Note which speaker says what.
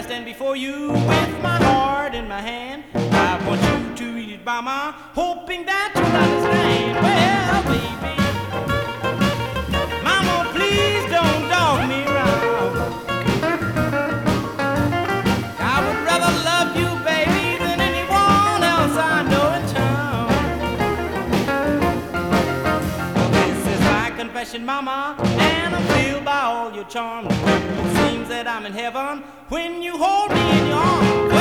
Speaker 1: stand before you with my heart in my hand. I want you to read it, mama, hoping that you'll understand. Well, baby, mama, please don't dog me around. I would rather love you, baby, than anyone else I know in town. This is my confession, mama, and I'm filled by all your charms. It seems that I'm in heaven when you hold me in your arms.